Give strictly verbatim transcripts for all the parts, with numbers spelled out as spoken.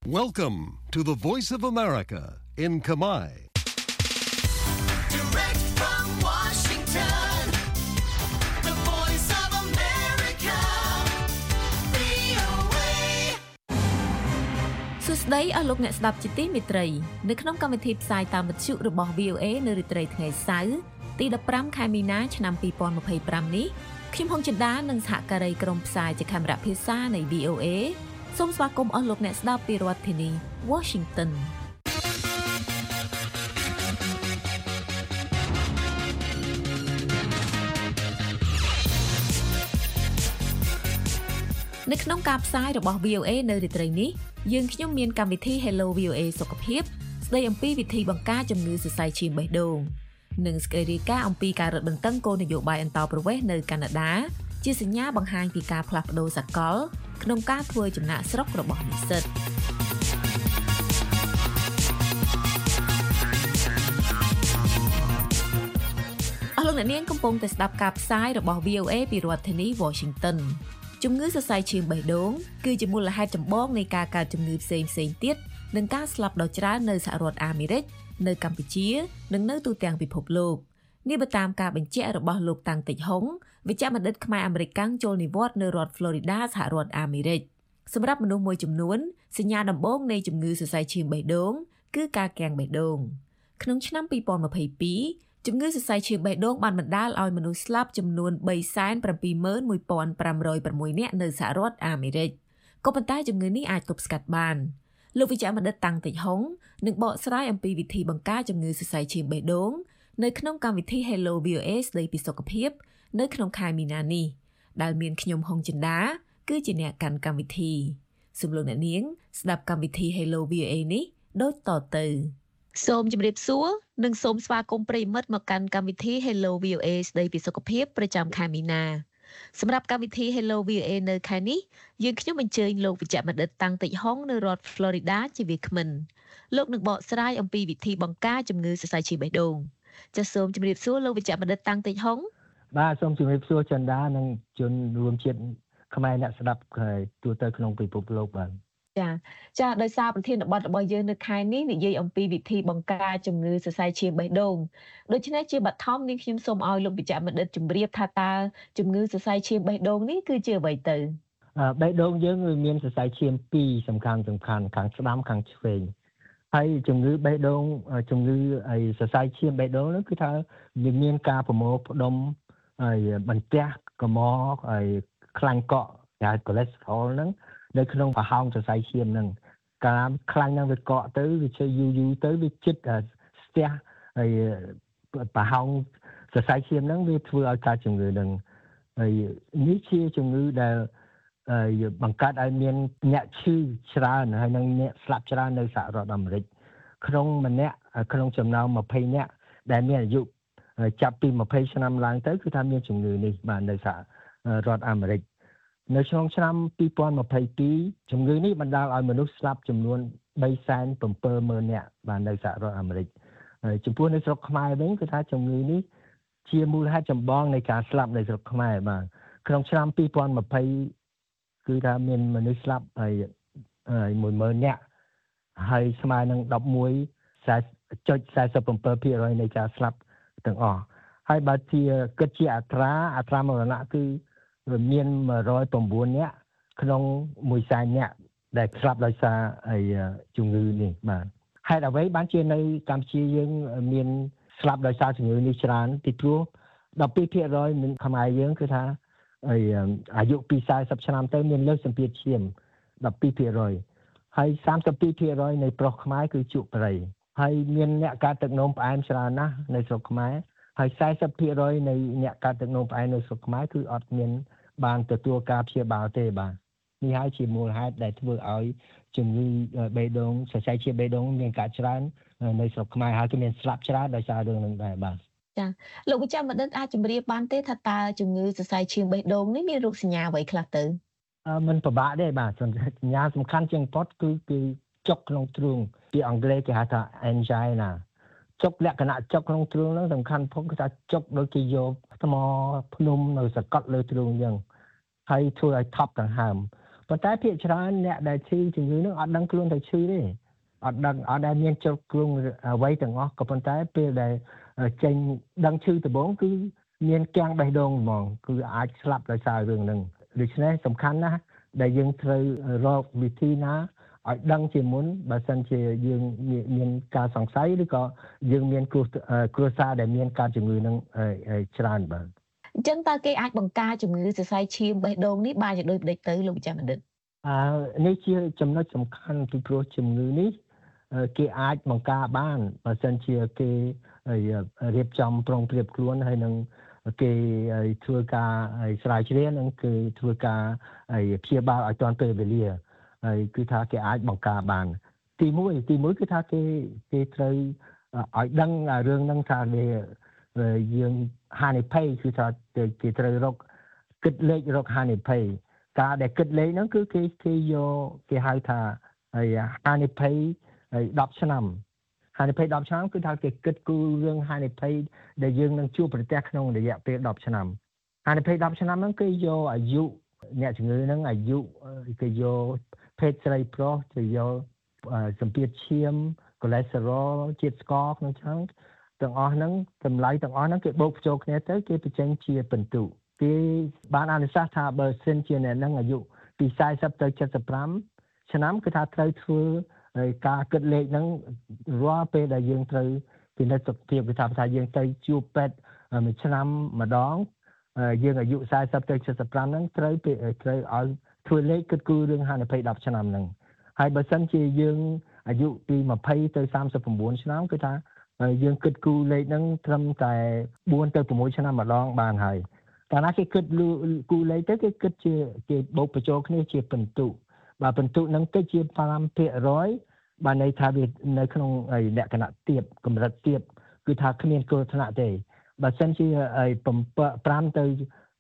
Welcome to the Voice of America in Khmer. Direct from Washington, the Voice of America, វី អូ เอសួស្តីអស់លោកអ្នកស្ដាប់ជាទីមេត្រីនៅក្នុងកម្មវិធីផ្សាយតាមវិទ្យុរបស់ វី អូ เอ នៅរាត្រីថ្ងៃសៅរ៍ទីដប់ប្រាំខែមីនាឆ្នាំពីរពាន់ម្ភៃប្រាំនេះខ្ញុំហុងចិន្តានិងសហការីក្រុមផ្សាយជាកាមេរ៉ាភាសានៃ វី អូ เอ សូមស្វាគមន៍អស់លោកអ្នកស្ដាប់ពីរដ្ឋធានី Washington នៅក្នុងការផ្សាយរបស់ វី អូ เอ នៅរាត្រីនេះយើងខ្ញុំមានកម្មវិធី Hello វី អូ เอ សុខភាពស្ដីអំពីវិធីបង្ការជំងឺសរសៃឈាមបេះដូងនិងសេចក្តីរាយការណ៍អំពីការរឹតបន្តឹងគោលនយោបាយអន្តោប្រវេសន៍នៅកាណាដាជាសញ្ញាបង្ហាញពីការផ្លាស់ប្ដូរសកលក្នុងការធ្វើចំណាកស្រុករបស់និស្សិតអស់លោកអ្នកនាងកំពុងតែស្ដាប់ការផ្សាយរបស់ វី អូ เอ ពីរដ្ឋធានី Washington ជំងឺសរសៃឈាមបេះដូងគឺជាមូលហេតុចម្បងនៃការកើតជំងឺផ្សេងៗទៀតនិងការស្លាប់ដ៏ច្រើននៅសហរដ្ឋអាមេរិកនៅកម្ពុជានិងនៅទូទាំងពិភពលោកនេះបើតាមការបញ្ជាក់របស់លោកតាំងតិចហុងវិជ្ជបណ្ឌិតខ្មែរអាមេរិកាំងចូលនិវត្តន៍នៅរដ្ឋ Florida សហរដ្ឋអាមេរិកសម្រាប់មនុស្សមួយចំនួនសញ្ញាដំបូងនៃជំងឺសរសៃឈាមបេះដូងគឺការគាំងបេះដូងក្នុងឆ្នាំពីរពាន់ម្ភៃពីរជំងឺសរសៃឈាមបេះដូងបានបណ្ដាលឲ្យមនុស្សស្លាប់ចំនួន បីសែនប្រាំពីរម៉ឺនមួយពាន់ប្រាំរយប្រាំមួយ នាក់នៅសហរដ្ឋអាមេរិកក៏ប៉ុន្តែជំងឺនេះអាចទប់ស្កាត់បានលោកវិជ្ជបណ្ឌិតតាំងតិចហុងនឹងបកស្រាយអំពីវិធីបង្ការជំងឺសរសៃឈាមបេះដូងនៅក្នុងកម្មវិធី Hello វី អូ เอ ស្ដីពីសុខភាពនៅក្នុងខែមីនានេះដែលមានខ្ញុំហុងចិន្តាគឺជាអ្នកកាន់កម្មវិធីសូមលោកអ្នកនាងស្ដាប់កម្មវិធី Hello វី អូ เอ នេះដូចតទៅសូមជម្រាបសួរនិងសូមស្វាគមន៍ប្រិយមិត្តមកកាន់កម្មវិធី Hello វី អូ เอ ស្ដីពីសុខភាពប្រចាំខែមីនាសម្រាប់កម្មវិធី Hello វី អូ เอ នៅខែនេះយើងខ្ញុំអញ្ជើញលោកវិជ្ជបណ្ឌិតតាំងតិចហុងនៅរដ្ឋ Florida ជាវាគ្មិនលោកនឹងបកស្រាយអំពីវិធីបង្ការជំងឺសរសៃឈាមបេះដូងចាសសូមជម្រាបសួរលោកវិជ្ជបណ្ឌិតតាំងតិចហុងបាទសូមជម្រាបសួរចិន្តានិងជនរួមជាតិខ្មែរអ្នកស្ដាប់ទូទៅក្នុងពិភពលោកបាទចាចាដោយសារប្រធានបទរបស់យើងនៅខែនេះនិយាយអំពីវិធីបង្ការជំងឺសរសៃឈាមបេះដូងដូច្នេះជាបឋមនេះខ្ញុំសូមឲ្យលោកវិជ្ជបណ្ឌិតជម្រាបថាតើជំងឺសរសៃឈាមបេះដូងនេះគឺជាអ្វីទៅបេះដូងយើងវាមានសរសៃឈាមពីរសំខាន់សំខាន់ខាងស្ដាំខាងឆ្វេងហើយជំងឺបេះដូងជំងឺអីសរសៃឈាមបេះដូងនោះគឺថាវាមានការប្រមូលផ្ដុំហើយបន្ទះកមហើយខ្លាញ់កក់គេហៅ cholesterol ហ្នឹងនៅក្នុងប្រហោងសរសៃឈាមហ្នឹងកាលខ្លាញ់ហ្នឹងវាកក់ទៅវាជិះយូរយូរទៅវាជិតស្ទះហើយប្រហោងសរសៃឈាមហ្នឹងវាធ្វើឲ្យកើតជំងឺហ្នឹងហើយនេះជាជំងឺដែលបង្កើតឲ្យមានអ្នកឈឺច្រើនហើយនិងអ្នកស្លាប់ច្រើននៅសហរដ្ឋអាមេរិកក្នុងម្នាក់ក្នុងចំណោមម្ភៃនាក់ដែលមានអាយុចាប់ពីម្ភៃឆ្នាំឡើងទៅគឺថាមានជំងឺនេះបាទនៅសហរដ្ឋអាមេរិកនៅក្នុងឆ្នាំពីរពាន់ម្ភៃពីរជំងឺនេះបណ្ដាលឲ្យមនុស្សស្លាប់ចំនួន បីសែនប្រាំពីរម៉ឺន នាក់បាទនៅសហរដ្ឋអាមេរិកហើយចំពោះនៅស្រុកខ្មែរវិញគឺថាជំងឺនេះជាមូលហេតុចម្បងនៃការស្លាប់នៅស្រុកខ្មែរបាទក្នុងឆ្នាំពីរពាន់ម្ភៃគឺថាមានមនុស្សស្លាប់ហើយមួយម៉ឺននាក់ហើយស្មើនឹង ដប់មួយចុចសែនសិបប្រាំពីរភាគរយ នៃការស្លាប់ទាំងអស់ហើយបើជាគិតជាអត្រាអត្រាមរណៈគឺមានមួយរយប្រាំបួននាក់ក្នុងមួយសែននាក់ដែលស្លាប់ដោយសារជំងឺនេះបាទហេតុអ្វីបានជានៅកម្ពុជាយើងមានស្លាប់ដោយសារជំងឺនេះច្រើនពីព្រោះដប់ពីរភាគរយនៃខ្មែរយើងគឺថាអាយុពីសែនសិបឆ្នាំទៅមានលើសសម្ពាធឈាមដប់ពីរភាគរយហើយសាមសិបពីរភាគរយនៃប្រុសខ្មែរគឺជក់បរិយហើយមានអ្នកកើតទឹកនោមផ្អែមច្រើនណាស់នៅស្រុកខ្មែរហើយសែនសិបភាគរយនៃអ្នកកើតទឹកនោមផ្អែមនៅស្រុកខ្មែរគឺអត់មានបានទទួលការព្យាបាលទេបាទនេះហើយជាមូលហេតុដែលធ្វើឲ្យជំងឺបេះដូងសរសៃឈាមបេះដូងមានការច្រើននៅស្រុកខ្មែរហើយក៏មានស្លាប់ច្រើនដោយសាររឿងនឹងដែរបាទចាលោកវិជ្ជបណ្ឌិតអាចជម្រាបបានទេថាតើជំងឺសរសៃឈាមបេះដូងនេះមានរោគសញ្ញាអ្វីខ្លះទៅអឺមិនពិបាកទេបាទសញ្ញាសំខាន់ជាងបំផុតគឺគឺចុកក្នុងទ្រូងពីអង់គ្លេសគេហៅថា angina ចុកលក្ខណៈចុកក្នុងទ្រូងហ្នឹងសំខាន់ផងគឺថាចុកដូចជាយកថ្មភ្នំនៅសកត់លើទ្រូងអញ្ចឹងហើយធ្វើឲ្យថប់ដង្ហើមប៉ុន្តែភាគច្រើនអ្នកដែលឈឺជំងឺនឹងអត់ដឹងខ្លួនថាឈឺទេអត់ដឹងអត់ដែលមានចូលគ្រងអ្វីទាំងអស់ក៏ប៉ុន្តែពេលដែលចេញដឹងឈឺដំបូងគឺមានគាំងបេះដូងហ្មងគឺអាចស្លាប់ដោយសាររឿងហ្នឹងដូច្នេះសំខាន់ណាស់ដែលយើងត្រូវរកវិធីណាឲ្យដឹងជាមុនបើសិនជាយើងមានការសង្ស័យឬក៏យើងមានគ្រួគ្រួសារដែលមានការជំងឺនឹងច្រើនបាទអញ្ចឹងតើគេអាចបង្ការជំងឺសរសៃឈាមបេះដូងនេះបានជាដូចម្ដេចទៅលោកចាបណ្ឌិតអឺនេះជាចំណុចសំខាន់ពីព្រោះជំងឺនេះគេអាចបង្ការបានបើសិនជាគេរៀបចំប្រុងប្រៀបខ្លួនហើយនឹងគេធ្វើការស្រាវជ្រាវនិងគឺធ្វើការព្យាបាលឲ្យទាន់ពេលវេលាហើយគឺថាគេអាចបង្ការបានទី1ទី1គឺថាគេគេត្រូវឲ្យដឹងរឿងហ្នឹងថាវាយើងហានិភ័យគឺថាគេត្រូវរកគិតលេខរកហានិភ័យការដែលគិតលេខហ្នឹងគឺគេគេយកគេហៅថាហានិភ័យ10ឆ្នាំហានិភ័យ10ឆ្នាំគឺថាគេគិតគូររឿងហានិភ័យដែលយើងនឹងជួបប្រទះក្នុងរយៈពេល10ឆ្នាំហានិភ័យ10ឆ្នាំហ្នឹងគេយកអាយុអ្នកជំងឺហ្នឹងអាយុគេយកភេទស្រីប្រុសទៅយកសម្ពាធឈាមកូឡេស្តេរ៉ុលជាតិស្ករក្នុងឆ្អឹងទាំងអស់ហ្នឹងតម្លៃទាំងអស់ហ្នឹងគេបូកបញ្ចូលគ្នាទៅគេបញ្ចេញជាពិន្ទុគេបានអនុសាសន៍ថាបើសិនជាអ្នកហ្នឹងអាយុពី40ទៅ75ឆ្នាំគឺថាត្រូវធ្វើការគិតលេខហ្នឹងរាល់ពេលដែលយើងត្រូវពិនិត្យសុខភាពគឺថាថាយើងទៅជួបពេទ្យមួយឆ្នាំម្ដងយើងអាយុ40ទៅ75ហ្នឹងត្រូវត្រូវឲ្យធ្វើលេខគិតគូររឿងហានិភ័យ10ឆ្នាំហ្នឹងហើយបើសិនជាយើងអាយុពី20ទៅ39ឆ្នាំគឺថាយើងគិតគូរលេខហ្នឹងត្រឹមតែ4ទៅ6ឆ្នាំម្ដងបានហើយកាលណាគេគិតគូរលេខទៅគេគិតជាគេបូកបញ្ចូលគ្នាជាពិន្ទុបើពិន្ទុហ្នឹងតិចជា5%បានន័យថាវានៅក្នុងលក្ខណៈទាបកម្រិតទាបគឺថាគ្មានគ្រោះថ្នាក់ទេបើសិនជា5ទៅ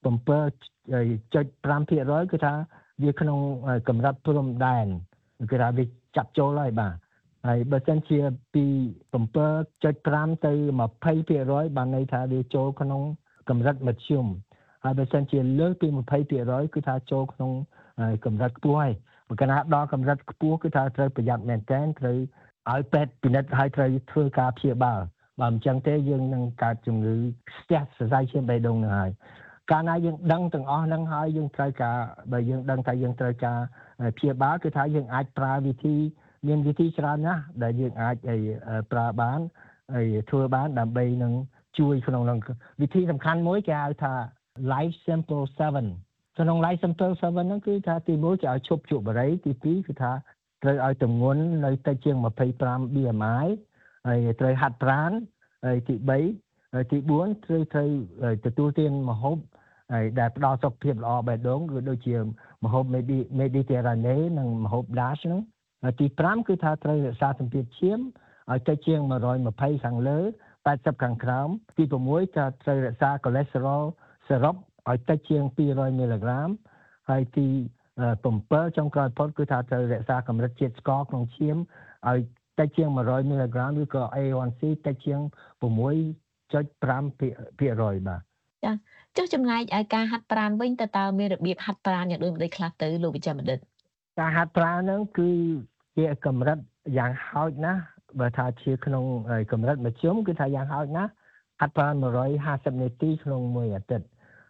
7.5% គឺថាវាក្នុងកម្រិតព្រំដែនគឺថាវាចាប់ចូលហើយបាទហើយបើសិនជាពី7.5ទៅ20% បានន័យថាវាចូលក្នុងកម្រិតមធ្យមហើយបើសិនជាលើសពី20% គឺថាចូលក្នុងកម្រិតខ្ពស់ហើយបើកាលណាដល់កម្រិតខ្ពស់គឺថាត្រូវប្រយ័ត្នមែនទែនត្រូវឲ្យពេទ្យពិនិត្យហើយត្រូវធ្វើការព្យាបាលបើមិនចឹងទេយើងនឹងកើតជំងឺស្ទះសរសៃឈាមបេះដូងនឹងហើយកាលណាយើងដឹងទាំងអស់ហ្នឹងហើយយើងត្រូវការបើយើងដឹងថាយើងត្រូវការព្យាបាលគឺថាយើងអាចប្រើវិធីមានវិធីច្រើនណាស់ដែលយើងអាចប្រើបានហើយធ្វើបានដើម្បីនឹងជួយក្នុងនឹងវិធីសំខាន់មួយគេហៅថា Life Simple seven ក្នុង Life Simple seven ហ្នឹងគឺថាទីមួយគេឲ្យឈប់ជក់បារីទីពីរគឺថាត្រូវឲ្យទម្ងន់នៅតិចជាង25 ប៊ី អេម អាយ ហើយត្រូវហាត់ប្រាណហើយទី3ហើយទី4ត្រូវត្រូវទទួលទានម្ហូបហើយដែលផ្ដល់សុខភាពល្អបេះដូងគឺដូចជាម្ហូប Mediterranean និងម្ហូប Dash ហ្នឹងហើយទី5គឺថាត្រូវរក្សាសម្ពាធឈាមឲ្យតិចជាង120ខាងលើ80ខាងក្រោមទី6ថាត្រូវរក្សាកូឡេស្តេរ៉ុលសរុបឲ្យតិចជាង200មីលីក្រាមហើយទី7ចុងក្រោយផុតគឺថាត្រូវរក្សាកម្រិតជាតិស្ករក្នុងឈាមឲ្យតិចជាង100មីលីក្រាមឬក៏ A one C តិចជាង 6.5% បាទចាចុះចំណែកឯការហាត់ប្រាណវិញតើតើមានរបៀបហាត់ប្រាណយ៉ាងដូចម្ដេចខ្លះទៅលោកវិជ្ជបណ្ឌិតការហាត់ប្រាណហ្នឹងគឺជាកម្រិតយ៉ាងហោចណាស់បើថាជាក្នុងកម្រិតមធ្យមគឺថាយ៉ាងហោចណាស់ហាត់ប្រាណ150នាទីក្នុងមួយអាទិត្យ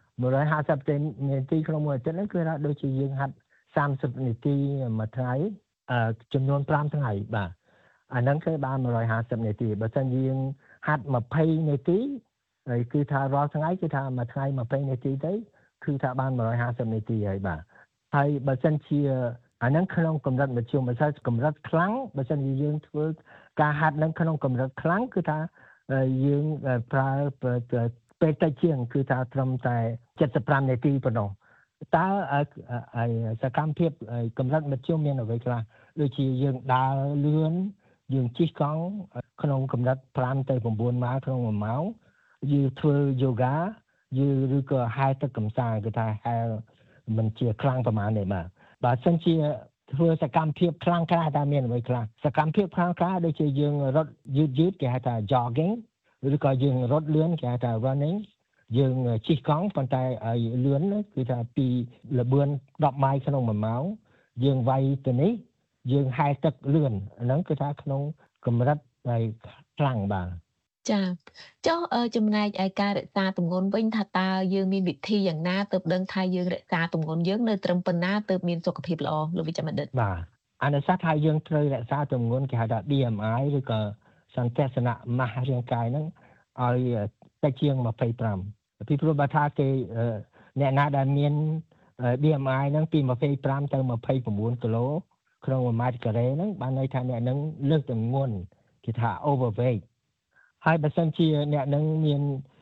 150នាទីក្នុងមួយអាទិត្យហ្នឹងគឺថាដូចជាយើងហាត់30នាទីមួយថ្ងៃចំនួន5ថ្ងៃបាទអាហ្នឹងគឺបាន150នាទីបើមិនយើងហាត់20នាទីហើយគឺថារាល់ថ្ងៃគឺថាមួយថ្ងៃ20នាទីទៅគឺថាបាន150នាទីហើយបាទហើយបើមិនជាអាហ្នឹងក្នុងកម្រិតមធ្យមបើសិនកម្រិតខ្លាំងបើមិនយើងធ្វើការហាត់ហ្នឹងក្នុងកម្រិតខ្លាំងគឺថាយើងប្រើពេលតិចជាងគឺថាត្រឹមតែ75នាទីប៉ុណ្ណោះតើសកម្មភាពកម្រិតមធ្យមមានអ្វីខ្លះដូចជាយើងដើរលឿនយើងជិះកង់ក្នុងកម្រិត5ទៅ9ម៉ាយក្នុងមួយម៉ោងយើងធ្វើយូហ្គាយើងឬក៏ហែលទឹកកម្សាន្តគឺថាហែលមិនជាខ្លាំងប្រហែលទេបាទបើសិនជាធ្វើសកម្មភាពខ្លាំងក្លាតើមានអ្វីខ្លះសកម្មភាពខ្លាំងក្លាដូចជាយើងរត់យឺតយឺតគេហៅថា jogging ឬក៏យើងរត់លឿនគេហៅថា running យើងជិះកង់ប៉ុន្តែឲ្យលឿនគឺថាពីលបឿន10ម៉ាយក្នុងមួយម៉ោងយើងវាយទៅនេះយើងហែទឹកលឿនហ្នឹងគឺថាក្នុងកម្រិតហើយខ្លាំងបាទចាចុះចំណែកឯការរក្សាទម្ងន់វិញថាតើយើងមានវិធីយ៉ាងណាទើបដឹងថាយើងរក្សាទម្ងន់យើងនៅត្រឹមប៉ុណ្ណាទើបមានសុខភាពល្អលោកវិជ្ជបណ្ឌិតបាទអនុសាសន៍ថាយើងត្រូវរក្សាទម្ងន់គេហៅថា B M I ឬក៏សន្តិសនៈម៉ាស់រាងកាយហ្នឹងឲ្យតិចជាងยี่สิบห้าពីព្រោះបើថាគេអ្នកណាដែលមាន B M I ហ្នឹងពីยี่สิบห้าទៅยี่สิบเก้าគីឡូក្នុងមួយម៉ែត្រការ៉េហ្នឹងបានន័យថាអ្នកហ្នឹងលើសទម្ងន់គេថា overweight ហើយបើសិនជាអ្នកនឹងមាន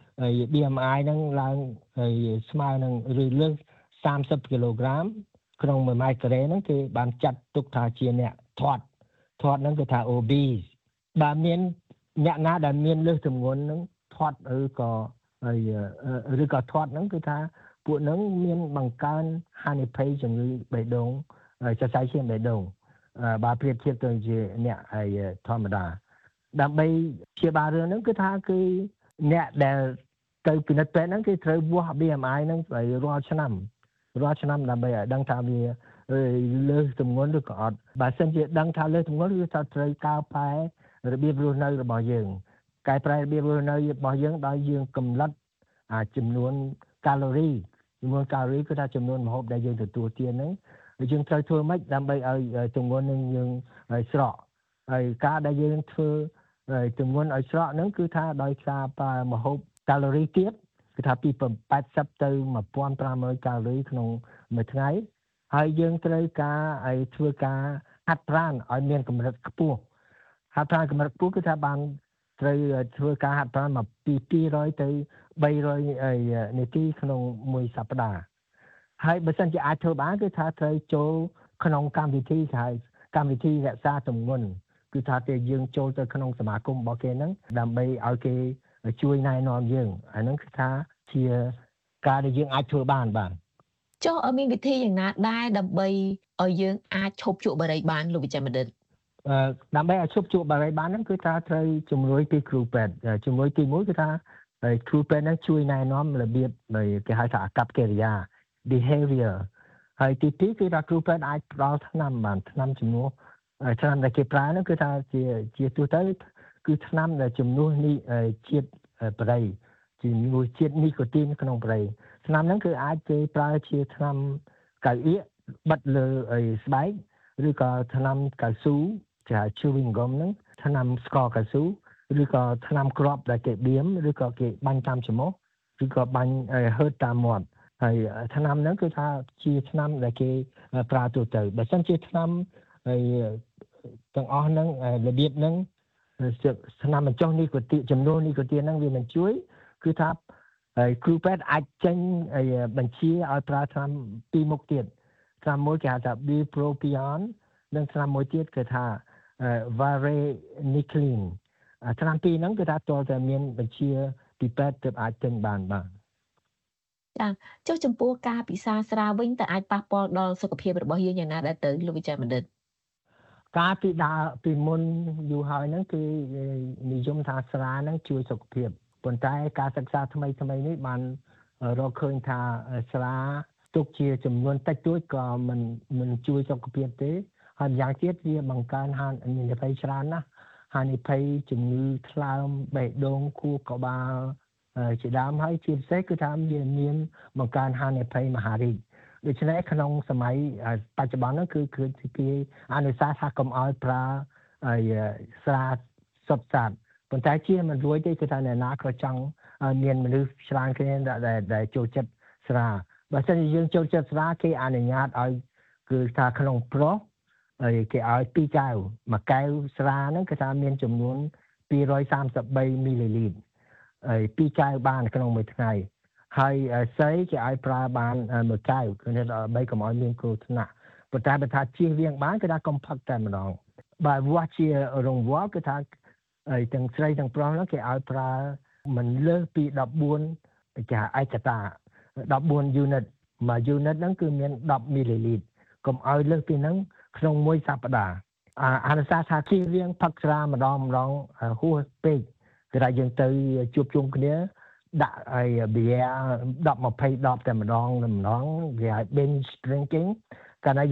B M I ហ្នឹងឡើងស្មើនឹងឬលើសសាមសិបគីឡូក្រាមក្នុងមួយម៉ែត្រការ៉េហ្នឹងគេបានចាត់ទុកថាជាអ្នកធាត់ធាត់ហ្នឹងគេថា obese បើមានអ្នកណាដែលមានលើសទម្ងន់ហ្នឹងធាត់ឬក៏ឬក៏ធាត់ហ្នឹងគឺថាពួកហ្នឹងមានបង្កើនហានិភ័យជំងឺបេះដូងសរសៃឈាមបេះដូងបើប្រៀបធៀបទៅជាអ្នកធម្មតាដើម្បីព្យាបាលរឿងហ្នឹងគឺថាគឺអ្នកដែលទៅពិនិត្យពេទ្យហ្នឹងគេត្រូវវាស់ B M I ហ្នឹងរាល់ឆ្នាំរាល់ឆ្នាំដើម្បីឲ្យដឹងថាវាលើសទម្ងន់ឬក៏អត់បើសិនជាដឹងថាលើសទម្ងន់គឺថាត្រូវកែប្រែរបៀបរស់នៅរបស់យើងកែប្រែរបៀបរស់នៅរបស់យើងដោយយើងកំណត់ចំនួនកាឡូរីចំនួនកាឡូរីគឺថាចំនួនម្ហូបដែលយើងទទួលទានហ្នឹងយើងត្រូវធ្វើម៉េចដើម្បីឲ្យទម្ងន់នឹងយើងស្រកហើយការដែលយើងធ្វើទម្ងន់ឲ្យស្រកហ្នឹងគឺថាដោយសារប្រើម្ហូបកាឡូរីទៀតគឺថាពីแปดสิบទៅmột nghìn năm trămកាឡូរីក្នុងមួយថ្ងៃហើយយើងត្រូវការឲ្យធ្វើការហាត់ប្រាណឲ្យមានកម្រិតខ្ពស់ហាត់ប្រាណកម្រិតខ្ពស់គឺថាបានត្រូវធ្វើការហាត់ប្រាណមកពីពីររយទៅបីរយនាទីក្នុងមួយសប្តាហ៍ហើយបើសិនជាអាចធ្វើបានគឺថាត្រូវចូលក្នុងកម្មវិធីគេហៅកម្មវិធីរក្សាទម្ងន់គឺថាតែយើងចូលទៅក្នុងសមាគមរបស់គេហ្នឹងដើម្បីឲ្យគេជួយណែនាំយើងអាហ្នឹងគឺថាជាការដែលយើងអាចធ្វើបានបាទចុះមានវិធីយ៉ាងណាដែរដើម្បីឲ្យយើងអាចឈប់ជក់បារីបានលោកវិជ្ជបណ្ឌិតអឺដើម្បីឲ្យឈប់ជក់បារីបានហ្នឹងគឺថាត្រូវជំនួយពីគ្រូពេទ្យជំនួយទីមួយគឺថាគ្រូពេទ្យហ្នឹងជួយណែនាំរបៀបគេហៅថាអាកប្បកិរិយា behavior ហើយទីពីរគឺថាគ្រូពេទ្យអាចផ្ដល់ថ្នាំបានថ្នាំជំនួសថ្នាំដែលគេប្រើហ្នឹងគឺថាជាជាទូទៅគឺថ្នាំដែលជំនួសនេះជាតិប្រៃជំនួសជាតិនីកូទីនក្នុងប្រៃថ្នាំហ្នឹងគឺអាចគេប្រើជាថ្នាំកៅអៀកបិទលើស្បែកឬក៏ថ្នាំកៅស៊ូជា chewing gum ហ្នឹងថ្នាំស្ករកៅស៊ូឬក៏ថ្នាំគ្រាប់ដែលគេបៀមឬក៏គេបាញ់តាមច្រមុះឬក៏បាញ់ហឺតតាមមាត់ហើយថ្នាំហ្នឹងគឺថាជាថ្នាំដែលគេប្រើទូទៅបើមិនជាថ្នាំហើយទាំងអស់ហ្នឹងរបៀបហ្នឹងថ្នាំបញ្ចុះនីកូទីនចំនួននីកូទីនហ្នឹងវាមិនជួយគឺថាគ្រូពេទ្យអាចចេញបញ្ជាឲ្យប្រើថ្នាំពីរមុខទៀតថ្នាំមួយគេហៅថា Bupropion និងថ្នាំមួយទៀតគេថា Varenicline ថ្នាំពីរហ្នឹងគឺថាតើតែមានបញ្ជាពីពេទ្យទើបអាចទិញបានបាទចាចុះចំពោះការពិសាស្រាវិញតើអាចប៉ះពាល់ដល់សុខភាពរបស់យើងយ៉ាងណាដែរទៅលោកវិជ្ជបណ្ឌិតការពីដើពីមុនយូរហើយហ្នឹងគឺនិយមថាស្រាហ្នឹងជួយសុខភាពប៉ុន្តែការសិក្សាថ្មីថ្មីនេះបានរកឃើញថាស្រាទុកជាចំនួនតិចតួចក៏មិនមិនជួយសុខភាពទេហើយម្យ៉ាងទៀតវាបង្កើនហានិភ័យច្រើនណាស់ហានិភ័យជំងឺថ្លើមបេះដូងខួរក្បាលជាដើមហើយជាពិសេសគឺថាវាមានបង្កើនហានិភ័យមហារីកដូច្នេះក្នុងសម័យបច្ចុប្បន្នហ្នឹងគឺគឺគេអនុសាសន៍ថាកុំឲ្យប្រើស្រាសុទ្ធសាធប៉ុន្តែជាមិនរួចទេគឺថាអ្នកណាក៏ចង់មានមនុស្សច្រើនគ្នាដែលដែលចូលចិត្តស្រាបើមិនយើងចូលចិត្តស្រាគេអនុញ្ញាតឲ្យគឺថាក្នុងប្រុសហើយគេឲ្យពីរកែវមួយកែវស្រាហ្នឹងគឺថាមានចំនួនពីររយសាមសិបបីមីលីលីត្រហើយពីរកែវបានក្នុងមួយថ្ងៃហើយសីគេឲ្យប្រើបានមួយកែវគឺដើម្បីកុំឲ្យមានគ្រោះថ្នាក់ប៉ុន្តែបើថាជៀសវាងបានគឺថាកុំផឹកតែម្ដងបើវាស់ជារង្វាល់គឺថាហើយទាំងស្រីទាំងប្រុសហ្នឹងគេឲ្យប្រើមិនលើសពី14គេហៅឯកតា14 unit មួយ unit ហ្នឹងគឺមាន10មីលីលីត្រកុំឲ្យលើសពីហ្នឹងក្នុងមួយសប្តាហ៍អនុសាសន៍ថាជៀសវាងផឹកស្រាម្ដងម្ដងហួសពេកគឺថាយើងទៅជួបជុំគ្នាដាក់ឲ្យបៀ10 20ដបតែម្ដងម្ដងគេហៅ binge drinking កាលណាយើង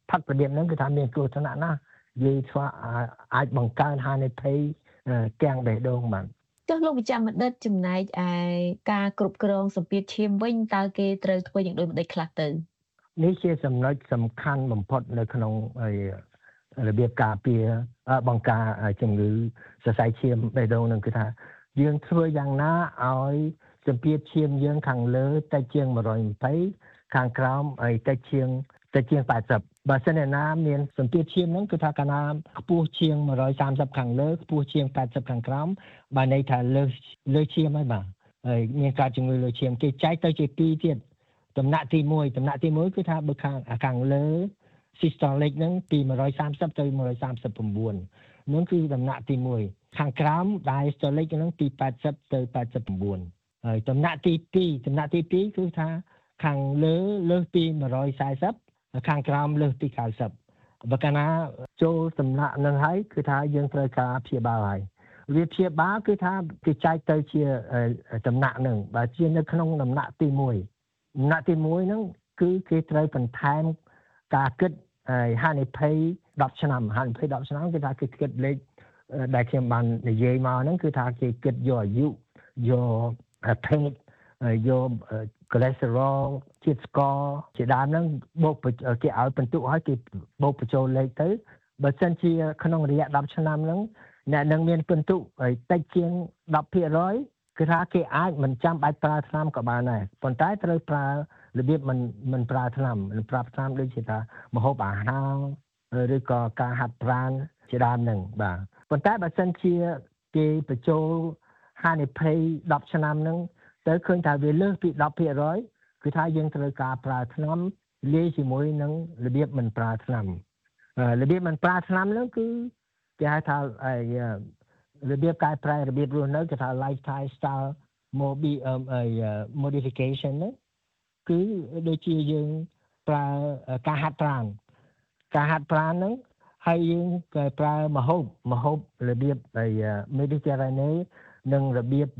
ផឹករបៀបហ្នឹងគឺថាមានគ្រោះថ្នាក់ណាស់និយាយថាអាចបង្កើនហានិភ័យទាំងបេះដូងបាទចុះលោកវិជ្ជបណ្ឌិតចំណែកឯការគ្រប់គ្រងសម្ពាធឈាមវិញតើគេត្រូវធ្វើយ៉ាងដូចម្តេចខ្លះទៅនេះជាចំណុចសំខាន់បំផុតនៅក្នុងរបៀបការពារបង្ការជំងឺសរសៃឈាមបេះដូងនឹងគឺថាយើងធ្វើយ៉ាងណាឲ្យសម្ពាធឈាមយើងខាងលើតិចជាងone hundred twentyខាងក្រោមឲ្យតិចជាងតិចជាងeightyបើសិនណាមានសម្ពាធឈាមហ្នឹងគឺថាកាលណាខ្ពស់ជាងone hundred thirtyខាងលើខ្ពស់ជាងeightyខាងក្រោមបើន័យថាលើលើឈាមហើយបាទហើយមានការជំងឺលើឈាមគេចែកទៅជាពីរទៀតដំណាក់ទីoneដំណាក់ទីoneគឺថាបើខាងខាងលើ systolic ហ្នឹងពីone hundred thirtyទៅone hundred thirty-nineនោះគឺដំណាក់ទីoneខាងក្រោម diastolic ហ្នឹងពីeightyទៅeighty-nineហើយដំណាក់ទីtwoដំណាក់ទីtwoគឺថាខាងលើលើសពីone hundred fortyខាងក្រោមលើសពីninetyបើកាលណាចូលដំណាក់ហ្នឹងហើយគឺថាយើងត្រូវការព្យាបាលហើយវាព្យាបាលគឺថាគេចែកទៅជាដំណាក់ហ្នឹងបើជានៅក្នុងដំណាក់ទីoneដំណាក់ទីoneហ្នឹងគឺគេត្រូវបន្ថែមការគិតហានិភ័យtenឆ្នាំហានិភ័យtenឆ្នាំគឺថាគេគិតលេខដែលខ្ញុំបាននិយាយមកហ្នឹងគឺថាគេគិតយកអាយុយកភេទយក cholesterol ជាតិស្ករជាដើមហ្នឹងបូកគេឲ្យបន្ទុកឲ្យគេបូកបញ្ចូលលេខទៅបើសិនជាក្នុងរយៈtenឆ្នាំហ្នឹងអ្នកនឹងមានបន្ទុកឲ្យតិចជាងten percentគឺថាគេអាចមិនចាំបាច់ប្រើថ្នាំក៏បានដែរប៉ុន្តែត្រូវប្រើរបៀបមិនមិនប្រើថ្នាំមិនប្រើថ្នាំដូចជាថាម្ហូបអាហារឬក៏ការហាត់ប្រាណជាដើមហ្នឹងបាទប៉ុន្តែបើសិនជាគេបញ្ចូលហានិភ័យtenឆ្នាំហ្នឹងទៅឃើញថាវាលើសពីten percentគឺថាយើងត្រូវការប្រើថ្នាំលាយជាមួយនឹងរបៀបមិនប្រើថ្នាំរបៀបមិនប្រើថ្នាំហ្នឹងគឺគេហៅថារបៀបកែប្រែរបៀបរស់នៅគេថា lifestyle modification ហ្នឹងគឺដូចជាយើងប្រើការហាត់ប្រាណការហាត់ប្រាណហ្នឹងហើយយើងក៏ប្រើម្ហូបម្ហូបរបៀប Mediterranean និងរបៀប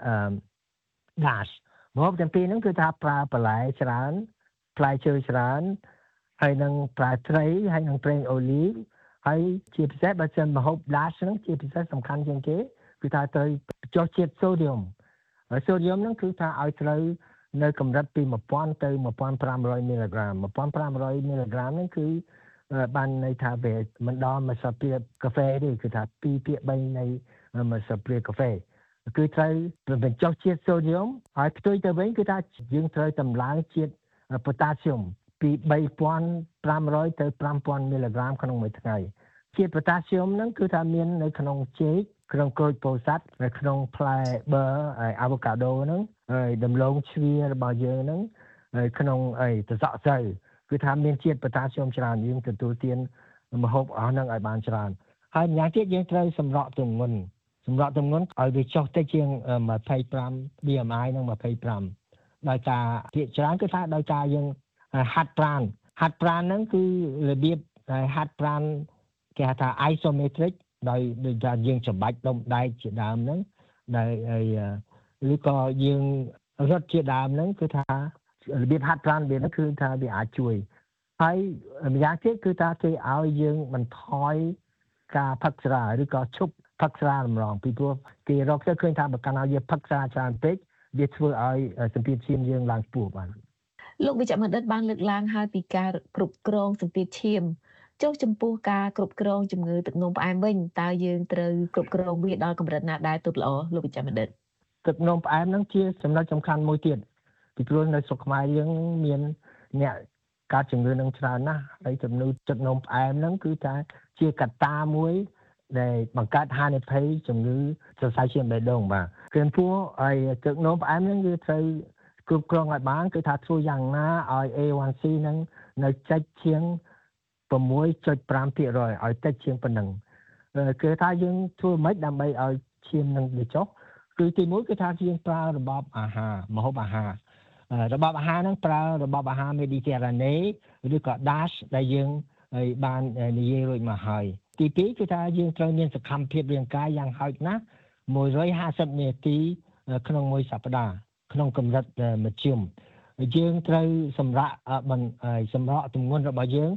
dash ម្ហូបទាំងពីរហ្នឹងគឺថាប្រើបន្លែច្រើនផ្លែឈើច្រើនហើយនឹងប្រើត្រីហើយនឹងប្រេងអូលីវហើយជាពិសេសបើសិនម្ហូប dash ហ្នឹងជាពិសេសសំខាន់ជាងគេគឺថាត្រូវចុះជាតិ sodium ហើយ sodium ហ្នឹងគឺថាឲ្យត្រូវនៅកម្រិតពីone thousandទៅfifteen hundredមីលីក្រាមfifteen hundredមីលីក្រាមហ្នឹងគឺបានន័យថាវាមិនដល់មួយស្លាបព្រាកាហ្វេទេគឺថាtwoភាគthreeនៃមួយស្លាបព្រាកាហ្វេគឺត្រូវបញ្ចុះជាតិ sodium ហើយផ្ទុយទៅវិញគឺថាយើងត្រូវតម្លើងជាតិ potassium ពីthree thousand five hundredទៅfive thousandមីលីក្រាមក្នុងមួយថ្ងៃជាតិ potassium ហ្នឹងគឺថាមាននៅក្នុងចេកក្នុងក្រូចពោធិ៍សាត់នៅក្នុងផ្លែប៊ឺហើយ avocado ហ្នឹងហើយដំឡូងជ្វារបស់យើងហ្នឹងហើយក្នុងអីសសក់ស្រូវគឺថាមានជាតិ potassium ច្រើនយើងទទួលទានម្ហូបអស់ហ្នឹងឲ្យបានច្រើនហើយម្យ៉ាងទៀតយើងត្រូវសម្រក់ទម្ងន់សម្រក់ទម្ងន់ឲ្យវាចុះទៅជាងtwenty-five B M I និងtwenty-fiveដោយការភាគច្រើនគឺថាដោយការយើងហាត់ប្រាណហាត់ប្រាណហ្នឹងគឺរបៀបហាត់ប្រាណគេហៅថា isometric ដោយដូចថាយើងច្របាច់ដុំដែកជាដើមហ្នឹងដែលឬក៏យើងរត់ជាដើមហ្នឹងគឺថារបៀបហាត់ប្រាណវាហ្នឹងគឺថាវាអាចជួយហើយម្យ៉ាងទៀតគឺថាគេឲ្យយើងបន្ថយការផឹកស្រាឬក៏ឈប់ផឹកស្រាម្ដងពីព្រោះគេរកទៅឃើញថាបើកាលណាយើងផឹកស្រាច្រើនពេកវាធ្វើឲ្យសម្ពាធឈាមយើងឡើងខ្ពស់បាទលោកវិជ្ជបណ្ឌិតបានលើកឡើងហើយពីការគ្រប់គ្រងសម្ពាធឈាមចុះចំពោះការគ្រប់គ្រងជំងឺទឹកនោមផ្អែមវិញតើយើងត្រូវគ្រប់គ្រងវាដល់កម្រិតណាដែរទើបល្អលោកវិជ្ជបណ្ឌិតទឹកនោមផ្អែមហ្នឹងជាចំណុចសំខាន់មួយទៀតពីព្រោះនៅស្រុកខ្មែរយើងមានអ្នកកើតជំងឺនឹងច្រើនណាស់ហើយជំងឺទឹកនោមផ្អែមហ្នឹងគឺថាជាកត្តាមួយដែលបង្កើតហានិភ័យជំងឺសរសៃឈាមបេះដូងបាទគឺព្រោះហើយទឹកនោមផ្អែមហ្នឹងគឺត្រូវគ្រប់គ្រងឲ្យបានគឺថាធ្វើយ៉ាងណាឲ្យ A one C ហ្នឹងនៅចុចជាងsix point five percent ឲ្យតិចជាងប៉ុណ្ណឹងគឺថាយើងធ្វើម៉េចដើម្បីឲ្យឈាមនឹងវាចុះគឺទីមួយគឺថាយើងប្រើរបបអាហារម្ហូបអាហាររបបអាហារហ្នឹងប្រើរបបអាហារ Mediterranean ឬក៏ dash ដែលយើងបាននិយាយរួចមកហើយទីពីរគឺថាយើងត្រូវមានសកម្មភាពរាងកាយយ៉ាងហោចណាស់one hundred fiftyនាទីក្នុងមួយសប្តាហ៍ក្នុងកម្រិតមធ្យមយើងត្រូវសម្រាកសម្រក់ទម្ងន់របស់យើង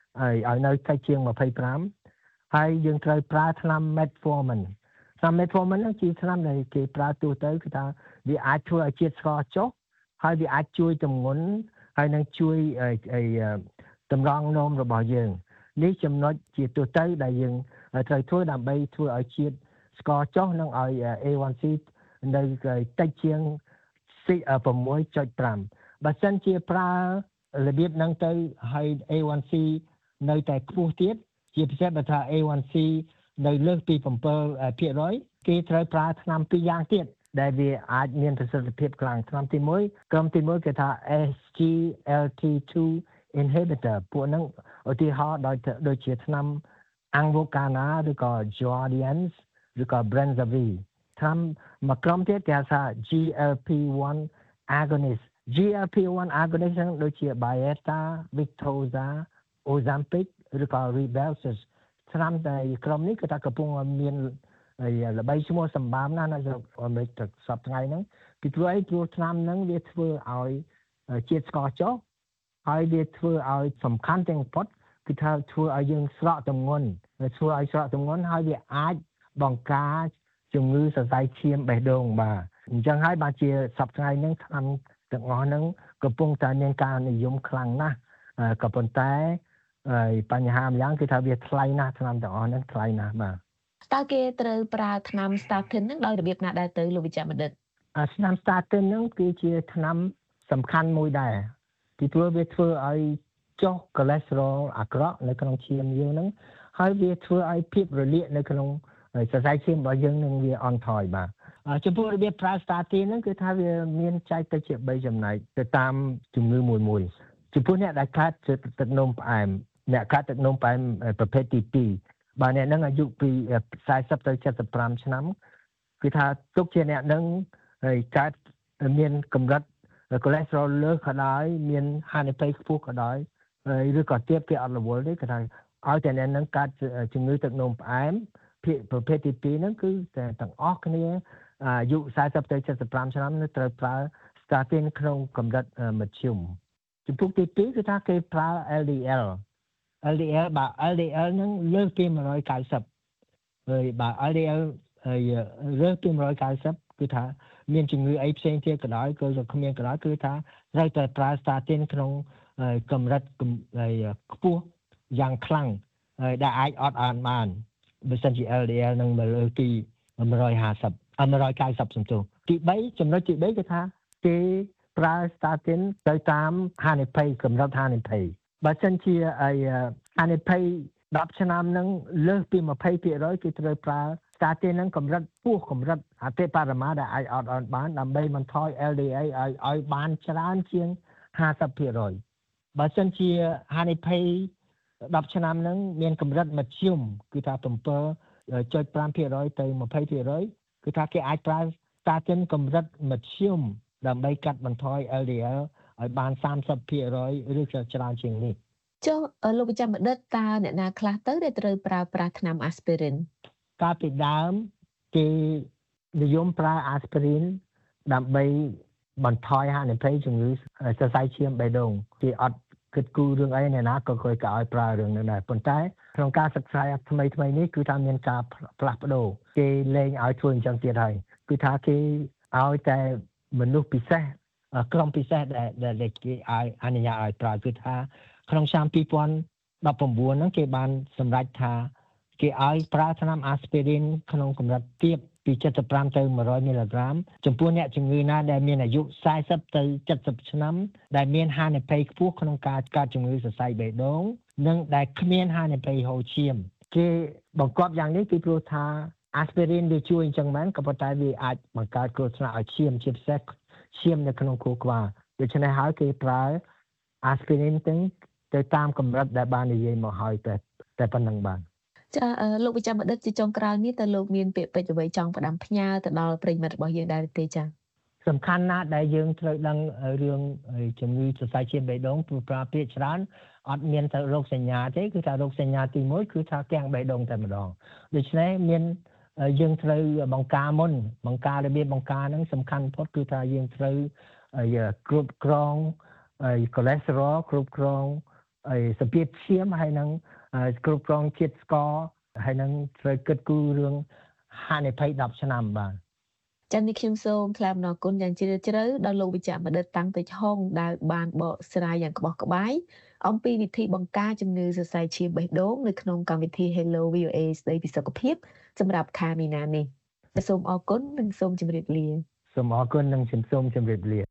ហើយឲ្យនៅតិចជាងยี่สิบห้าហើយយើងត្រូវប្រើថ្នាំ Metformin ថ្នាំ Metformin ហ្នឹងជាថ្នាំដែលគេប្រើទូទៅគឺថាវាអាចធ្វើឲ្យជាតិស្ករចុះហើយវាអាចជួយទម្ងន់ហើយនឹងជួយអីតម្រង់នោមរបស់យើងនេះចំណុចជាទូទៅដែលយើងត្រូវធ្វើដើម្បីធ្វើឲ្យជាតិស្ករចុះនិងឲ្យ เอ วัน ซี នៅតិចជាង หกจุดห้า បើសិនជាប្រើរបៀបហ្នឹងទៅហើយ เอ วัน ซี នៅតែខ្ពស់ទៀតជាពិសេសបើថា เอ วัน ซี នៅលើសពីseven percent គេត្រូវប្រើថ្នាំពីរយ៉ាងទៀតដែលវាអាចមានប្រសិទ្ធភាពខ្លាំងថ្នាំទីoneក្រុមទីoneគេថា เอส จี แอล ที two inhibitor ពួកហ្នឹងឧទាហរណ៍ដោយដូចជាថ្នាំ Angvocana ឬក៏ Jardiance ឬក៏ Brenzavir ថ្នាំមួយក្រុមទៀតគេហៅថា จี แอล พี one agonist จี แอล พี one agonist ហ្នឹងដូចជា Byetta, Victoza, Ozempic ឬក៏ Rybelsus ថ្នាំដែលក្រុមនេះគឺថាកំពុងមានហើយល្បីឈ្មោះសម្បើមណាស់នៅអាមេរិកទឹកសប្តាហ៍ថ្ងៃហ្នឹងពីព្រោះអីព្រោះថ្នាំហ្នឹងវាធ្វើឲ្យជាតិស្ករចុះហើយវាធ្វើឲ្យសំខាន់ទាំងបំផុតគឺថាធ្វើឲ្យយើងស្រកទម្ងន់វាធ្វើឲ្យស្រកទម្ងន់ហើយវាអាចបង្ការជំងឺសរសៃឈាមបេះដូងបាទអញ្ចឹងហើយបានជាសប្តាហ៍ថ្ងៃហ្នឹងថ្នាំទាំងអស់ហ្នឹងកំពុងតែមានការនិយមខ្លាំងណាស់ក៏ប៉ុន្តែបញ្ហាម្យ៉ាងគឺថាវាថ្លៃណាស់ថ្នាំទាំងអស់ហ្នឹងថ្លៃណាស់បាទតើគេត្រូវប្រើថ្នាំ statin ហ្នឹងដោយរបៀបណាដែរទៅលោកវិជ្ជបណ្ឌិតថ្នាំ statin ហ្នឹងគឺជាថ្នាំសំខាន់មួយដែរពីព្រោះវាធ្វើឲ្យចុះ cholesterol អាក្រក់នៅក្នុងឈាមយើងហ្នឹងហើយវាធ្វើឲ្យភាពរលាកនៅក្នុងសរសៃឈាមរបស់យើងនឹងវាអន់ថយបាទចំពោះរបៀបប្រើ statin ហ្នឹងគឺថាវាមានចែកទៅជាthreeចំណែកទៅតាមជំងឺមួយមួយចំពោះអ្នកដែលកើតទឹកនោមផ្អែមអ្នកកើតទឹកនោមផ្អែមប្រភេទទីtwoបាទអ្នកនឹងអាយុពីfortyទៅseventy-fiveឆ្នាំគឺថាទុកជាអ្នកនឹងហើយកើតមានកម្រិត cholesterol លើសក៏ដោយមានហានិភ័យខ្ពស់ក៏ដោយឬក៏ទៀតគេអត់រវល់ទេគឺថាឲ្យតែអ្នកនឹងកើតជំងឺទឹកនោមផ្អែមប្រភេទទីtwoហ្នឹងគឺតែទាំងអស់គ្នាអាយុfortyទៅseventy-fiveឆ្នាំនឹងត្រូវប្រើ statin ក្នុងកម្រិតមធ្យមចំពោះទីtwoគឺថាគេប្រើ แอล ดี แอลแอล ดี แอล បាទ แอล ดี แอล ហ្នឹងលើសពីone ninetyហើយបាទ แอล ดี แอล ហើយលើសពីone ninetyគឺថាមានជំងឺអីផ្សេងទៀតក៏ដោយគឺគ្មានក៏ដោយគឺថាត្រូវតែប្រើ statin ក្នុងកម្រិតខ្ពស់យ៉ាងខ្លាំងហើយដែលអាចអត់អានបានបើសិនជា แอล ดี แอล នឹងលើសពីone fifty one ninetyសំទោសទីthreeចំណុចទីthreeគឺថាគេប្រើ statin ទៅតាមហានិភ័យកម្រិតហានិភ័យបើសិនជាហានិភ័យtenឆ្នាំហ្នឹងលើសពីtwenty percent គឺត្រូវប្រើ statin ហ្នឹងកម្រិតពោះកម្រិតអតិបរមាដែលអាចអត់អត់បានដើម្បីបន្ថយ แอล ดี แอล ឲ្យឲ្យបានច្រើនជាងfifty percent បើសិនជាហានិភ័យtenឆ្នាំហ្នឹងមានកម្រិតមធ្យមគឺថាseven point five percent ទៅtwenty percent គឺថាគេអាចប្រើ statin កម្រិតមធ្យមដើម្បីកាត់បន្ថយ แอล ดี แอล ឲ្យបានthirty percent ឬក៏ច្រើនជាងនេះចុះលោកវិជ្ជបណ្ឌិតតើអ្នកណាខ្លះទៅដែលត្រូវប្រើប្រាស់ថ្នាំ aspirin កាលពីដើមគេនិយមប្រើ aspirin ដើម្បីបន្ថយហានិភ័យជំងឺសរសៃឈាមបេះដូងគេអត់គិតគូររឿងអីអ្នកណាក៏គេក៏ឲ្យប្រើរឿងនេះដែរប៉ុន្តែក្នុងការសិក្សាថ្មីថ្មីនេះគឺថាមានការផ្លាស់ប្ដូរគេលែងឲ្យធ្វើអញ្ចឹងទៀតហើយគឺថាគេឲ្យតែមនុស្សពិសេសក្រុមពិសេសដែលដែលគេឲ្យអនុញ្ញាតឲ្យប្រើគឺថាក្នុងឆ្នាំtwenty nineteenហ្នឹងគេបានសម្រេចថាគេឲ្យប្រើថ្នាំ aspirin ក្នុងកម្រិតទាបពីseventy-fiveទៅone hundredមីលីក្រាមចំពោះអ្នកជំងឺណាដែលមានអាយុfortyទៅseventyឆ្នាំដែលមានហានិភ័យខ្ពស់ក្នុងការកើតជំងឺសរសៃបេះដូងនិងដែលគ្មានហានិភ័យហូរឈាមគេបង្គាប់យ៉ាងនេះពីព្រោះថា aspirin វាជួយអញ្ចឹងមែនក៏ប៉ុន្តែវាអាចបង្កើតគ្រោះថ្នាក់ឲ្យឈាមជាពិសេសឈាមនៅក្នុងខួរក្បាលដូច្នេះហើយគេប្រើ aspirin ទាំងទៅតាមកម្រិតដែលបាននិយាយមកហើយតែតែប៉ុណ្្នឹងបានចាលោកវិជ្ជបណ្ឌិតជាចុងក្រោយនេះតើលោកមានពាក្យពេចន៍អ្វីចង់ផ្ដាំផ្ញើទៅដល់ប្រិយមិត្តរបស់យើងដែរទេចាសំខាន់ណាស់ដែលយើងត្រូវដឹងរឿងជំងឺសរសៃឈាមបេះដូងព្រោះប្រើពាក្យច្រើនអត់មានទៅរោគសញ្ញាទេគឺថារោគសញ្ញាទីoneគឺថាទាំងបេះដូងតែម្ដងដូច្នេះមានយើងត្រូវបង្ការមុនបង្ការរបៀបបង្ការហ្នឹងសំខាន់បំផុតគឺថាយើងត្រូវគ្រប់គ្រង cholesterol គ្រប់គ្រងអីសភាពឈាមហើយនឹងគ្រប់គ្រងជាតិស្ករហើយនឹងត្រូវគិតគូររឿងហានិភ័យដប់ឆ្នាំបាទចា៎នេះខ្ញុំសូមថ្លែងអំណរគុណយ៉ាងជ្រាលជ្រៅដល់លោកវិជ្ជបណ្ឌិតតាំងតេជហុងដែលបានបកស្រាយយ៉ាងក្បោះក្បាយអំពីវិធីបង្ការជំងឺសរសៃឈាមបេះដូងនៅក្នុងកម្មវិធី Hello វី អូ เอ ស្ដីពីសុខភាពសម្រាប់ខែមីនានេះសូមអរគុណនិងសូមជម្រាបលាសូមអរគុណនិងសូមជម្រាបលា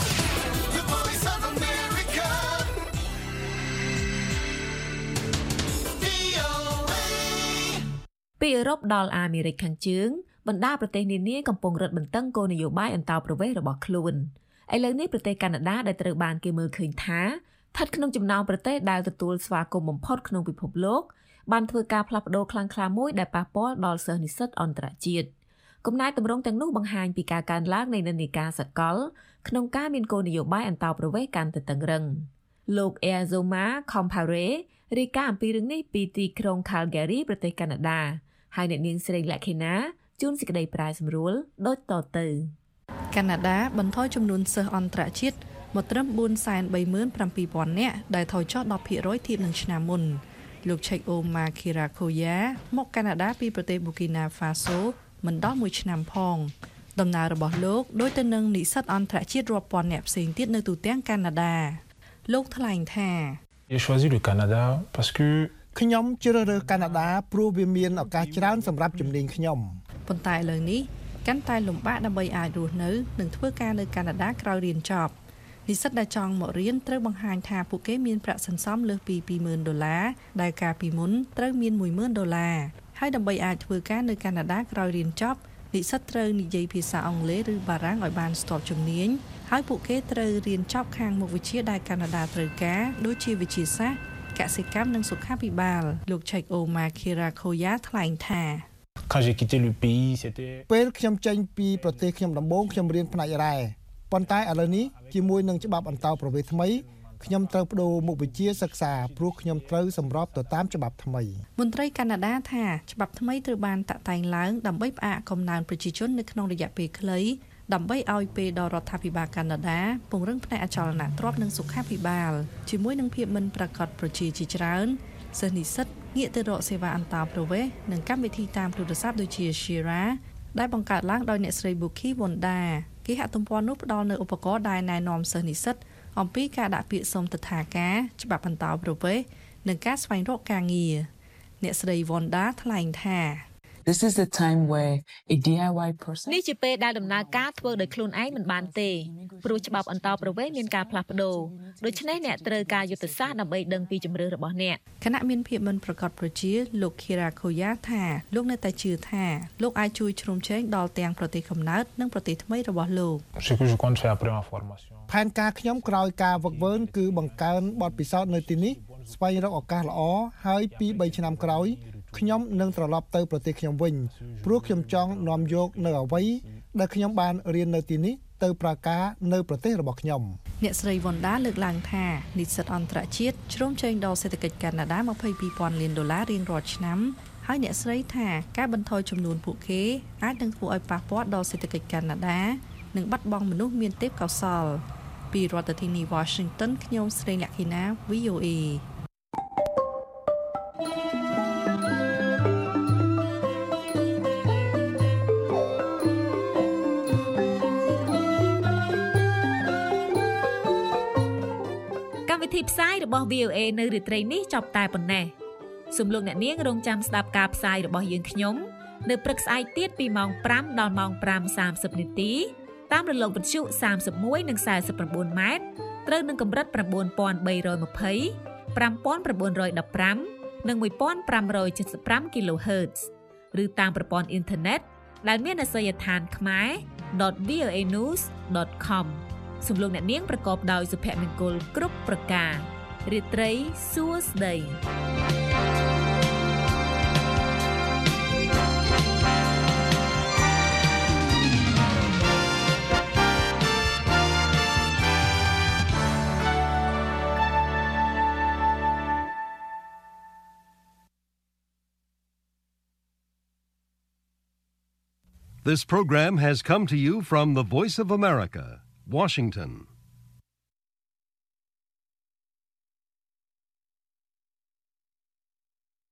ពីអឺរ៉ុបដល់អាមេរិកខាងជើងបណ្ដាប្រទេសនានាកំពុងរឹតបន្តឹងគោលនយោបាយអន្តោប្រវេសន៍របស់ខ្លួនឥឡូវនេះប្រទេសកាណាដាដែលត្រូវបានគេមើលឃើញថាស្ថិតក្នុងចំណោមប្រទេសដែលទទួលស្វាគមន៍បំផុតក្នុងពិភពលោកបានធ្វើការផ្លាស់ប្ដូរខ្លាំងក្លាមួយដែលប៉ះពាល់ដល់សិស្សនិស្សិតអន្តរជាតិគំនិតទម្រង់ទាំងនោះបង្ហាញពីការកើនឡើងនៃនិន្នាការសកលក្នុងការមានគោលនយោបាយអន្តោប្រវេសន៍កាន់តែតឹងរ៉ឹងលោក Azoma Compare រាយការណ៍អំពីរឿងនេះពីទីក្រុង Calgary ប្រទេសកាណាដាហើយអ្នកនាងស្រីលក្ខិណាជួនសេចក្តីប្រាយសម្រួលដូចតទៅកាណាដាបន្ថយចំនួនសិស្សអន្តរជាតិមកត្រឹម បួនសែនបីម៉ឺនប្រាំពីរពាន់ នាក់ដែលថយចុះ ដប់ភាគរយ ធៀបនឹងឆ្នាំមុនលោកឆេកអូម៉ាឃីរ៉ាខូយ៉ាមកកាណាដាពីប្រទេសប៊ូគីណាហ្វាសូមិនដល់មួយឆ្នាំផងដំណើររបស់លោកដូចទៅនឹងនិស្សិតអន្តរជាតិរាប់ពាន់នាក់ផ្សេងទៀតនៅទូទាំងកាណាដាលោកថ្លែងថា J'ai choisi le Canada parce que ខ្ញុំជ្រើសរើសកាណាដាព្រោះវាមានឱកាសច្រើនសម្រាប់ជំនាញខ្ញុំប៉ុន្តែឥឡូវនេះកាន់តែលំបាកដើម្បីអាចរស់នៅនិងធ្វើការនៅកាណាដាក្រោយរៀនចប់និស្សិតដែលចង់មករៀនត្រូវបង្ហាញថាពួកគេមានប្រាក់សន្សំលើសពី ពីរម៉ឺន ដុល្លារដែលកាលពីមុនត្រូវមាន មួយម៉ឺន ដុល្លារហើយដើម្បីអាចធ្វើការនៅកាណាដាក្រោយរៀនចប់និស្សិតត្រូវនិយាយភាសាអង់គ្លេសឬបារាំងឲ្យបានស្ទាត់ជំនាញហើយពួកគេត្រូវរៀនចប់ខាងមុខវិជ្ជាដែលកាណាដាត្រូវការដូចជាវិទ្យាសាស្ត្រកសិកម្មនិងសុខាភិបាលលោកឆេកអូម៉ាឃីរ៉ាខូយ៉ាថ្លែងថា Quand j'ai quitté le pays c'était ពេលខ្ញុំចេញពីប្រទេសខ្ញុំដំបូងខ្ញុំរៀនផ្នែករ៉ែប៉ុន្តែឥឡូវនេះជាមួយនឹងច្បាប់អន្តោប្រវេសន៍ថ្មីខ្ញុំត្រូវបដូរមុខវិជ្ជាសិក្សាព្រោះខ្ញុំត្រូវសម្របទៅតាមច្បាប់ថ្មីមន្ត្រីកាណាដាថាច្បាប់ថ្មីត្រូវបានតាក់តែងឡើងដើម្បីផ្អាកកំណើនប្រជាជននៅក្នុងរយៈពេលខ្លីដើម្បីឲ្យពេលដល់រដ្ឋាភិបាលកាណាដាពង្រឹងផ្នែកអចលនទ្រព្យនិងសុខាភិបាលជាមួយនឹងភាពមិនប្រាកដប្រជាជាច្រើនសិស្សនិស្សិតងាកទៅរកសេវាអន្តោប្រវេសន៍និងកម្មវិធីតាមទូរស័ព្ទដូចជា Shira ដែលបង្កើតឡើងដោយអ្នកស្រី Buki Wanda គេហទំព័រនោះផ្ដល់នូវឧបករណ៍ដែលណែនាំសិស្សនិស្សិតអំពីការដាក់ពាក្យសុំទិដ្ឋាការច្បាប់អន្តោប្រវេសន៍និងការស្វែងរកការងារអ្នកស្រី Wanda ថ្លែងថា This is the time where a ឌី ไอ វ៉ៃ person នេះជាពេលដែលដំណើរការធ្វើដោយខ្លួនឯងមិនបានទេព្រោះច្បាប់អន្តោប្រវេសន៍មានការផ្លាស់ប្ដូរដូច្នេះអ្នកត្រូវការយុទ្ធសាស្ត្រដើម្បីដឹងពីជំរឿនរបស់អ្នកគណៈមានភាពមិនប្រកបប្រជាលោកខីរ៉ាខូយ៉ាថាលោកនៅតែជឿថាលោកអាចជួយជ្រោមជ្រែងដល់ទាំងប្រទេសកំណើតនិងប្រទេសថ្មីរបស់លោក Ce que je compte faire après ma formation ផែនការខ្ញុំក្រោយការវឹកវើគឺបង្កើនបទពិសោធន៍នៅទីនេះស្វែងរកឱកាសល្អហើយពីរបីឆ្នាំក្រោយខ្ញុំនឹងត្រឡប់ទៅប្រទេសខ្ញុំវិញព្រោះខ្ញុំចង់នាំយកនៅអ្វីដែលខ្ញុំបានរៀននៅទីនេះទៅប្រកាសនៅប្រទេសរបស់ខ្ញុំអ្នកស្រីវ៉ុនដាលើកឡើងថានិស្សិតអន្តរជាតិជ្រោមជ្រែងដល់សេដ្ឋកិច្ចកាណាដាម្ភៃពីរពាន់លានដុល្លាររៀងរាល់ឆ្នាំហើយអ្នកស្រីថាការបន្ថយចំនួនពួកគេអាចនឹងធ្វើឲ្យប៉ះពាល់ដល់សេដ្ឋកិច្ចកាណាដានិងបាត់បង់មនុស្សមានទេពកោសល្យពីរដ្ឋធានី Washington ខ្ញុំស្រីលក្ខិណា វី អូ เอវិធីផ្សាយរបស់ វី អូ เอ នៅរាត្រីនេះចប់តែប៉ុណ្ណេះសូមលោកអ្នកនាងរងចាំស្ដាប់ការផ្សាយរបស់យើងខ្ញុំនៅព្រឹកស្អែកទៀតពីម៉ោងប្រាំដល់ម៉ោងប្រាំសាមសិបនាទីតាមរលកវិទ្យុសាមសិបមួយនិងសែសិប៩ម៉ែត្រត្រូវនឹងកម្រិត៩,៣២០ ៥,៩១៥ និងមួយពាន់ប្រាំរយเจ็ดสิบห้า kHz ឬតាមប្រព័ន្ធអ៊ីនធឺណិតដែលមានអាសយដ្ឋាន ខ្មែរ ដត វី អូ เอ นิวส์ ដត com សូមលោកអ្នកនាងប្រកបដោយសុភមង្គលគ្រប់ប្រការរាត្រីសួស្តី This program has come to you from the Voice of America, Washington.